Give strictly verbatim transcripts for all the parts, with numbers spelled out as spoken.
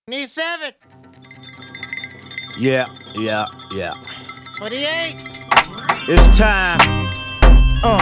twenty-seven. Yeah, yeah, yeah. twenty-eight. It's time. Uh.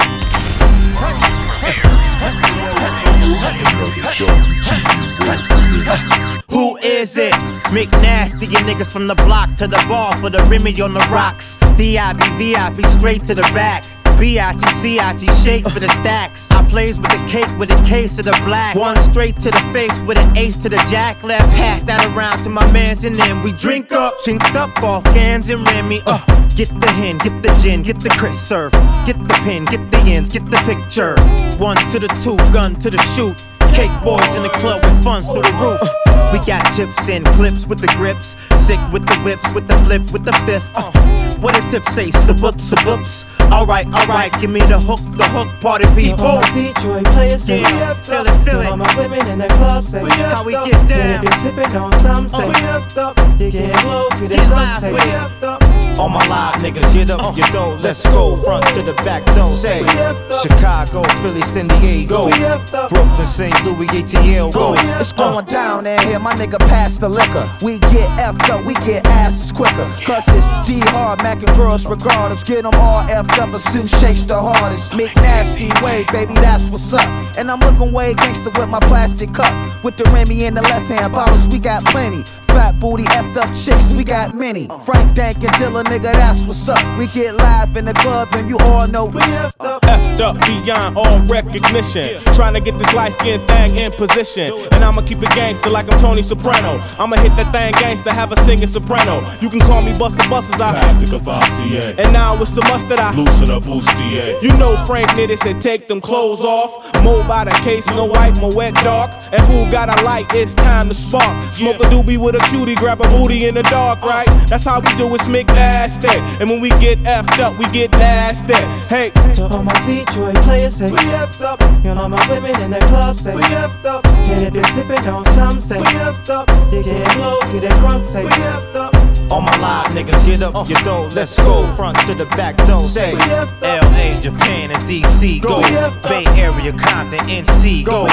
Who is it? McNasty and niggas from the block to the bar for the Remy on the rocks. D I B V I P straight to the back. B I T C I T shake for the stacks. I plays with the cake with a case of the black. One straight to the face with an ace to the jack. Left pass that around to my mans and then we drink up. Chinked up off cans and Remy. Uh, get the hen, get the gin, get the Chris surf. Get the pin, get the ends, get the picture. One to the two, gun to the shoot. Cake boys in the club with funds through the roof. We got chips and clips with the grips. Sick with the whips, with the flip, with the fifth. Uh, what a tip say, subups, subups. Alright, alright, give me the hook, the hook, party people. All my Detroit players say yeah, we have feel it, feel it. All my women in the club say we how we get down. If you're sipping on some say we have up. You get low, get it drunk, say we have up. All my live niggas, get up your dough, let's go. Front to the back door, say Chicago, Philly, San Diego, Brooklyn, Saint Louis, A T L, go. It's going down in here, my nigga pass the liquor. We get effed up, we get asses quicker. Cause it's D-Hard, Mac and girls regardless. Get them all effed up, a suit shakes the hardest. McNasty way, baby, that's what's up. And I'm looking way gangster with my plastic cup. With the Remy in the left hand, bottles, we got plenty. Fat booty, effed up chicks, we got many. Frank Dank and Dilla, nigga, that's what's up. We get live in the club and you all know we effed up. Effed up beyond all recognition. Trying to get this light skin thing in position. And I'ma keep it gangster like I'm Tony Soprano. I'ma hit that thing gangster, have a singing soprano. You can call me Busta Busters, I Pass the Cavassier. And now it's so much that I loosen up bustier. You know Frank Nitty said take them clothes off. Mo by the case, no white, mo wet dark. And who got a light, it's time to spark. Smoke a doobie with a cutie, grab a booty in the dark, right? That's how we do it, Smick nasty. And when we get effed up, we get nasty. Hey, to all my Detroit players say we effed up. And all my women in the club say we effed up. And if you're sipping on some say we effed up. You get low, get it drunk, say we effed up. All my live niggas, get up your dough, let's go. Front to the back door, say L A, Japan, and D C, go. Bay Area, Compton, N C, go.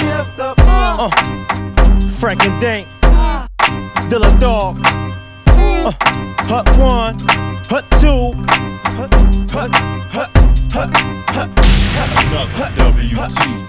Uh, Frank and Dank, Dilla Dog, uh, Hut one, Hut two, Hut, Hut, Hut, Hut, Hut, Another W T